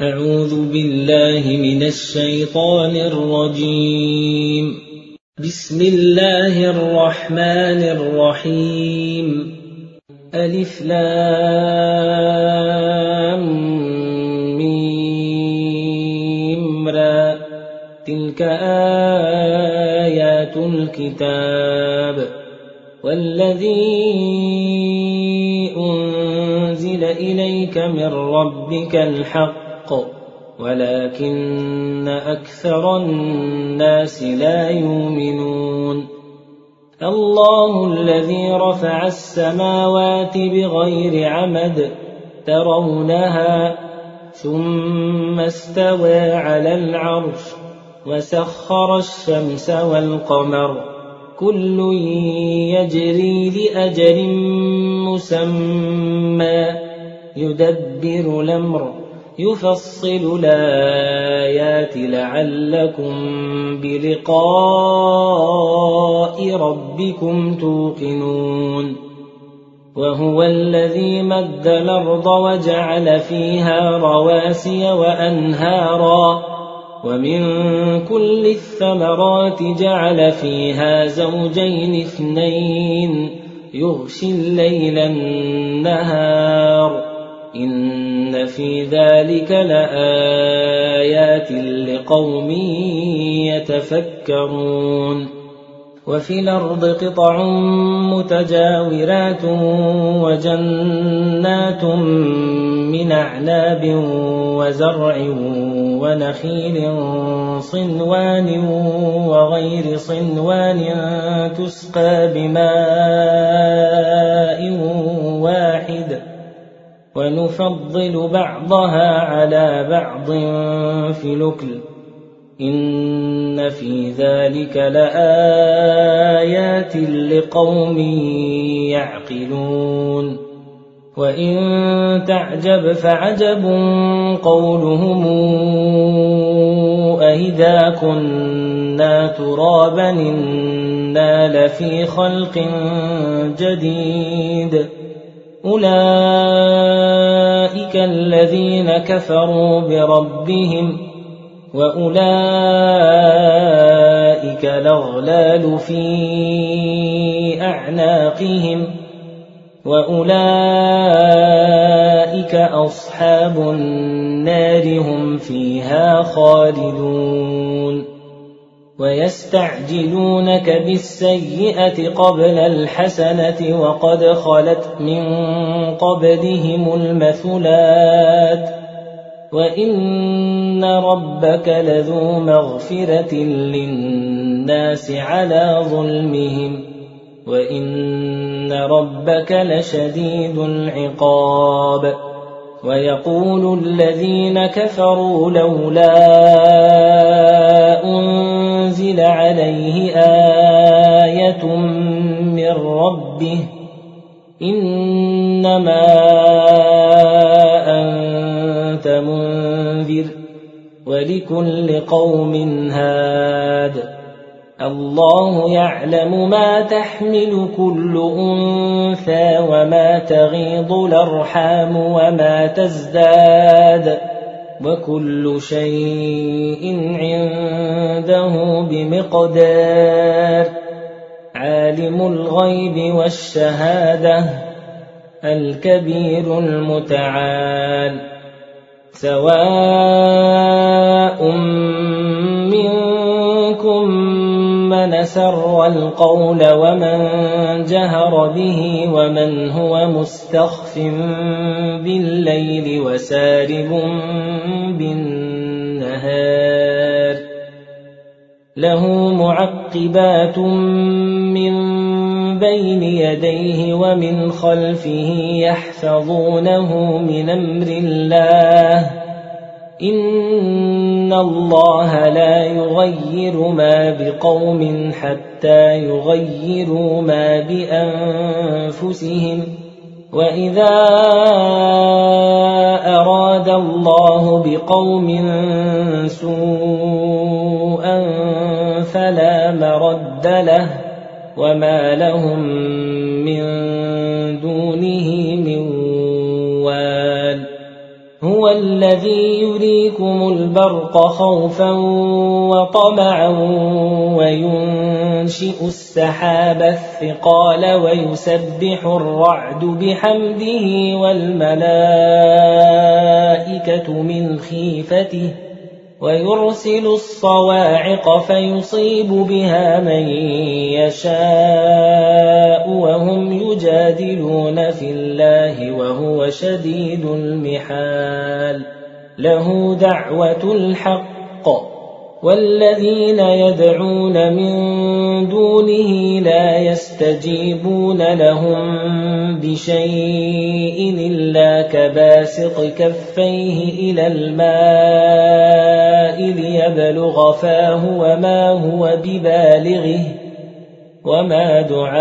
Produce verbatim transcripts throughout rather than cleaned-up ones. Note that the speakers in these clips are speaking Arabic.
أعوذ بالله من الشيطان الرجيم. بسم الله الرحمن الرحيم. ألف لام ميم را. تلك آيات الكتاب والذي أنزل إليك من ربك الحق ولكن أكثر الناس لا يؤمنون. الله الذي رفع السماوات بغير عمد ترونها ثم استوى على العرش وسخر الشمس والقمر كل يجري لأجل مسمى يدبر الأمر يفصل الآيات لعلكم بلقاء ربكم توقنون. وهو الذي مد الأرض وجعل فيها رواسي وأنهارا ومن كل الثمرات جعل فيها زوجين اثنين يغشي الليل النهار إن في ذلك لآيات لقوم يتفكرون. وفي الأرض قطع متجاورات وجنات من أعناب وزرع ونخيل صنوان وغير صنوان تسقى بماء واحد ونفضل بعضها على بعض في الأكل إن في ذلك لآيات لقوم يعقلون. وإن تعجب فعجب قولهم أإذا كنا ترابا إنا لفي خلق جديد أولئك الذين كفروا بربهم وأولئك الأغلال في أعناقهم وأولئك أصحاب النار هم فيها خالدون. ويستعجلونك بالسيئة قبل الحسنة وقد خلت من قبلهم المثلات وإن ربك لذو مغفرة للناس على ظلمهم وإن ربك لشديد العقاب. ويقول الذين كفروا لولا أنزل عليه آية من ربه إنما أنت منذر ولكل قوم هاد الله يعلم ما تحمل كل أنثى وما تغيض الأرحام وما تزداد وكل شيء عنده بمقدار. عالم الغيب والشهادة الكبير المتعال. سواء منكم من أسر القول ومن جهر به ومن هو مستخف بالليل وسارب بالنهار له معقبات من بين يديه ومن خلفه يحفظونه من أمر الله إن الله لا يغير ما بقوم حتى يغيروا ما بأنفسهم وإذا أراد الله بقوم سوءا فلا مرد له وما لهم من دونه من وال. هو هو الذي يريكم البرق خوفا وطمعا وينشئ السحاب الثقال ويسبح الرعد بحمده والملائكة من خيفته ويرسل الصواعق فيصيب بها من يشاء وهم يجادلون في الله وهو شديد المحال له دعوة الحق والذين يدعون من دونه لا يستجيبون لهم بشيء إلا كباسط كفيه إلى الماء ليبلغ فاه وما هو ببالغه وما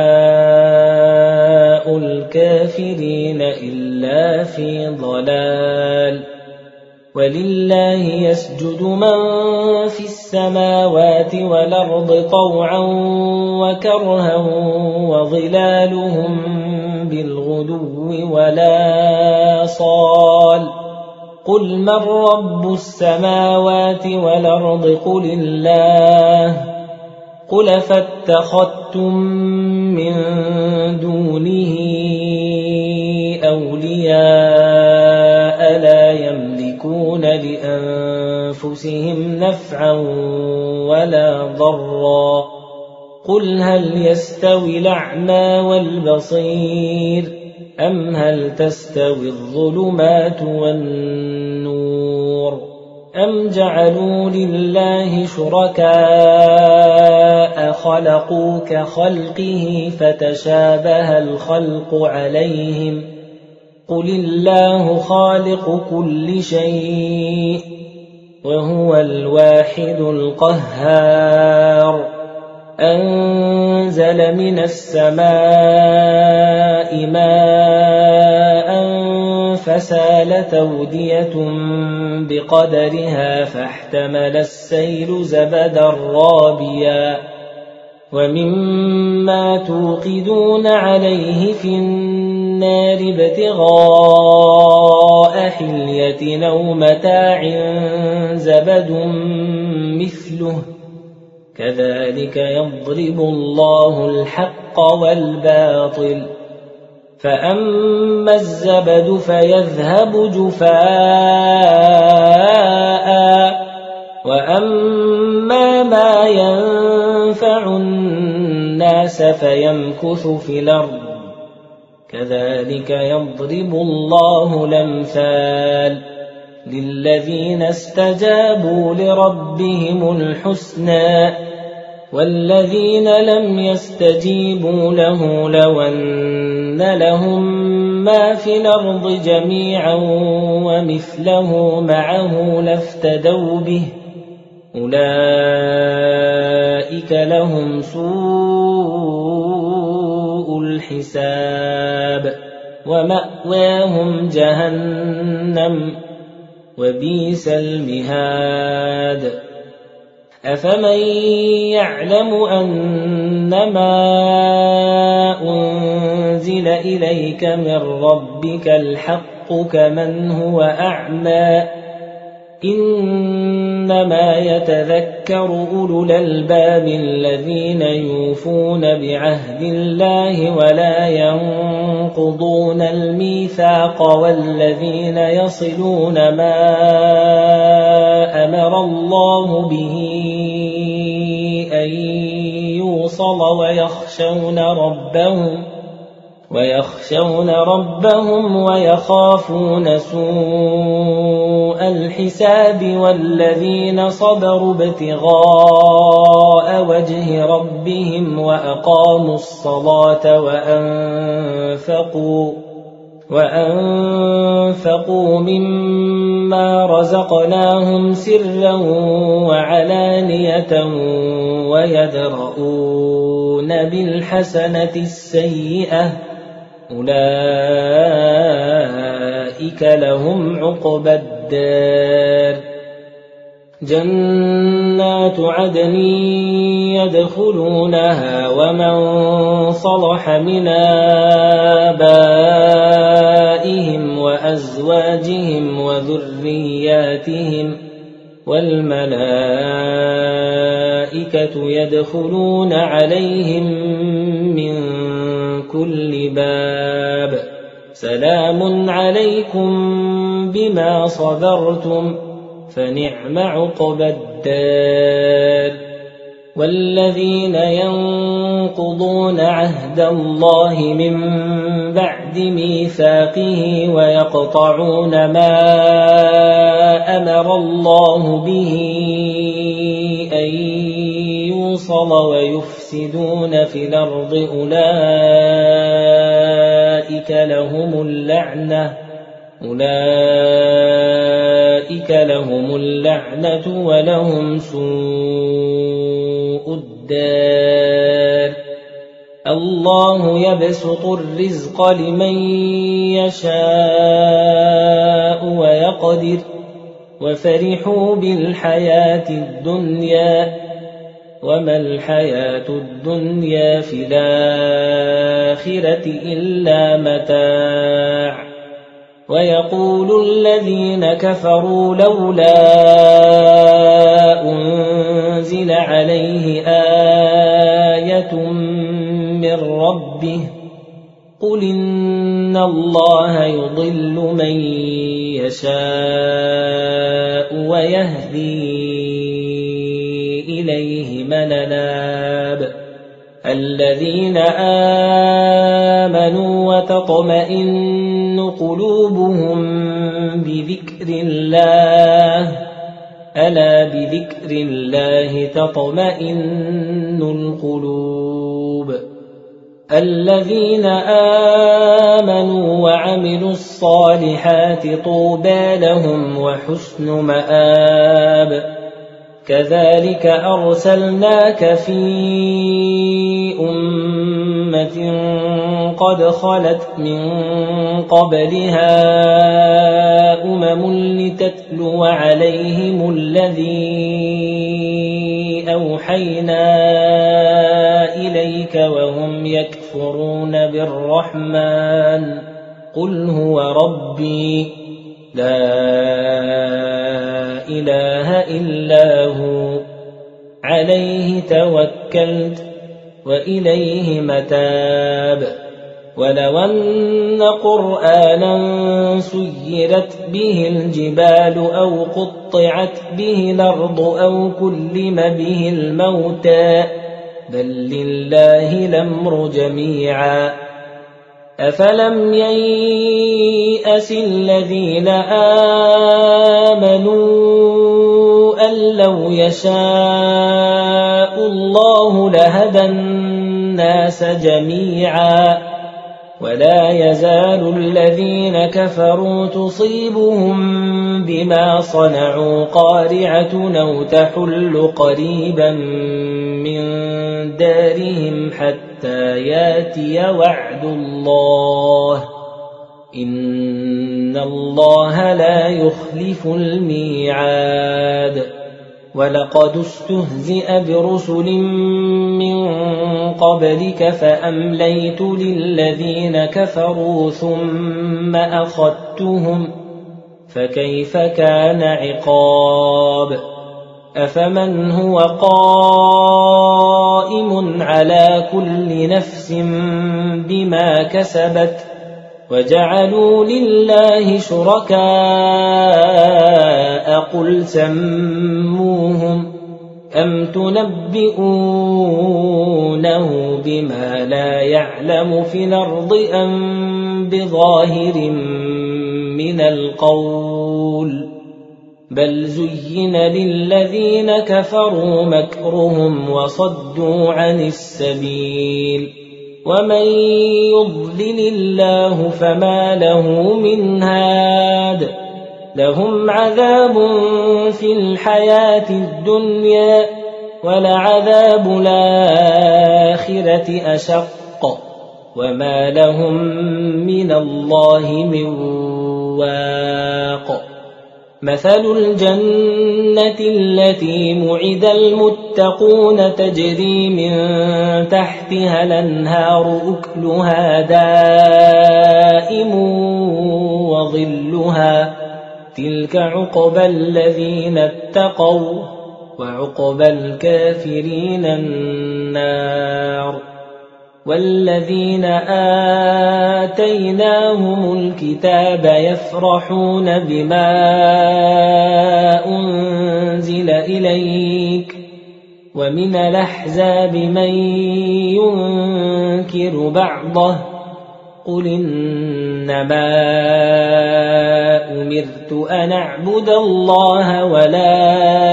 دعاء الكافرين إلا في ضلال ولله يسجد من في السماوات والأرض طوعا وكرها وظلالهم بالغدو ولا صال قل من رب السماوات والأرض قل الله قل فاتخذتم من دونه أولياء لا يملكون لأنفسهم نفعا ولا ضرا قل هل يستوي الأعمى والبصير أم هل تستوي الظلمات والنور أم جعلوا لله شركاء خلقوا كخلقه فتشابه الخلق عليهم قل الله خالق كل شيء وهو الواحد القهار أنزل من السماء ماء فسالت أودية بقدرها فاحتمل السيل زبدا رابيا ومما توقدون عليه في النار ابتغاء حلية أو متاع زبد مثله كذلك يضرب الله الحق والباطل فأما الزبد فيذهب جفاء وأما ما ينفع الناس فيمكث في الأرض كذلك يضرب الله الأمثال للذين استجابوا لربهم الحسنى والذين لم يستجيبوا له لو أن لهم ما في الأرض جميعا ومثله معه لافتدوا به أولئك لهم سوء الحساب ومأواهم جهنم وبئس المهاد أفمن يعلم أنما أنزل إليك من ربك الحق كمن هو أعمى إنما يتذكر أولو الألباب الذين يوفون بعهد الله ولا ينقضون الميثاق والذين يصلون ما أمر الله به أن يوصل ويخشون ربهم ويخشون ربهم ويخافون سوء الحساب والذين صبروا ابتغاء وجه ربهم وأقاموا الصلاة وأنفقوا وأنفقوا مما رزقناهم سرا وعلانية ويدرؤون بالحسنة السيئة أولئك لهم عقبى الدار جنات عدن يدخلونها ومن صلح من آبائهم آبائهم وأزواجهم وذرياتهم والملائكة يدخلون عليهم من كل باب سلام عليكم بما صبرتم فنعم عقبى الدار. والذين ينقضون عهد الله من بعد ميثاقه ويقطعون ما أمر الله به أن يوصل ويفسدون في الأرض أولئك لهم اللعنة أولئك لهم اللعنة ولهم سوء الدار. الله يبسط الرزق لمن يشاء ويقدر وفرحوا بالحياة الدنيا وما الحياة الدنيا في الآخرة إلا متاع. ويقول الذين كفروا لولا أنزل عليه آية من ربه قل إن الله يضل من يشاء ويهدي إليه من أناب. الذين آمنوا وتطمئن قلوبهم بذكر الله ألا بذكر الله تطمئن القلوب. الذين آمنوا وعملوا الصالحات طوبى لهم وحسن مآب. كذلك أرسلناك في أمة قد خلت من قبلها أمم لتتلو عليهم الذي أوحينا إليك وهم يكفرون بالرحمن قل هو ربي لا إله إلا هو عليه توكلت وإليه متاب. ولو أن قرآنا سيرت به الجبال أو قطعت به الأرض أو كلم به الموتى بل لله الأمر جميعا أفلم ييأس الذين آمنوا أن لو يشاء الله لهدى الناس جميعا ولا يزال الذين كفروا تصيبهم بما صنعوا قارعة أو تحل قريبا من دارهم حتى ياتي وعد الله إن الله لا يخلف الميعاد. ولقد استهزئ برسل من قبلك فأمليت للذين كفروا ثم أخذتهم فكيف كان عقاب. أفمن هو قائم على كل نفس بما كسبت وجعلوا لله شركاء قل سموهم أم تنبئونه بما لا يعلم في الأرض أم بظاهر من القول بل زين للذين كفروا مكرهم وصدوا عن السبيل ومن يضلل الله فما له من هاد لهم عذاب في الحياة الدنيا ولعذاب الآخرة أشق وما لهم من الله من واق. مثل الجنة التي وعد المتقون تجري من تحتها الأنهار أكلها دائم وظلها تلك عقبى الذين اتقوا وعقبى الكافرين النار والذين آتيناهم الكتاب يفرحون بما أنزل إليك ومن الأحزاب من ينكر بعضه قل إنما أمرت أن أعبد الله ولا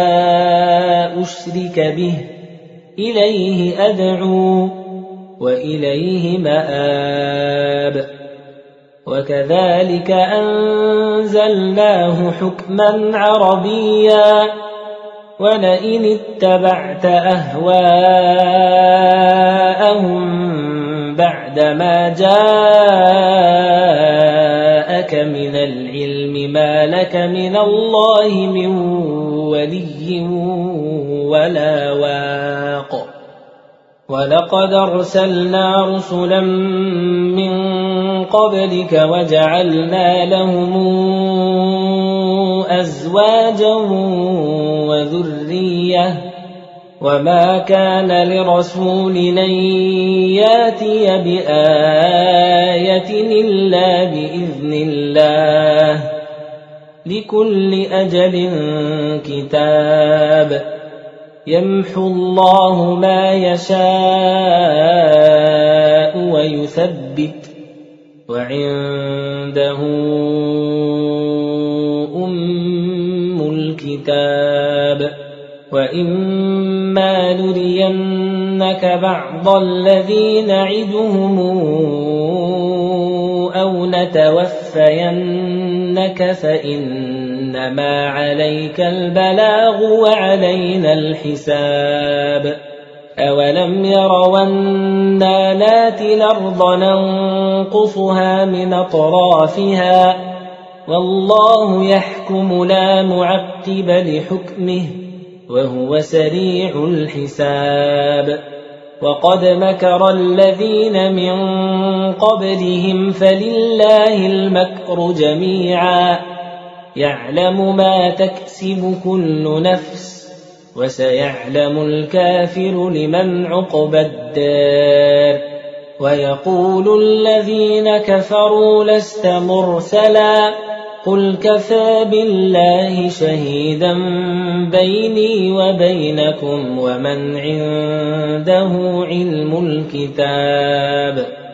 أشرك به إليه أدعو وإليه مآب وكذلك أنزلناه حكما عربيا ولئن اتبعت أهواءهم بعدما جاءك من العلم ما لك من الله من ولي ولا واق ولقد أرسلنا رسلا من قبلك وجعلنا لهم أزواجا وذرية وما كان لرسول أن ياتي بآية إلا بإذن الله لكل أجل كتاب يمحو الله ما يشاء ويثبت وعنده أم الكتاب وإما نرينك بعض الذي نعدهم أو نتوفينك فإنما عليك البلاغ وعلينا الحساب أولم يروا أنا ناتي الأرض ننقصها من أطرافها والله يحكم لا معقب لحكمه وهو سريع الحساب وقد مكر الذين من قبلهم فلله المكر جميعا يعلم ما تكسب كل نفس وسيعلم الكافر لمن عقبى الدار ويقول الذين كفروا لست مرسلا قل كفى بالله شهيدا بيني وبينكم ومن عنده علم الكتاب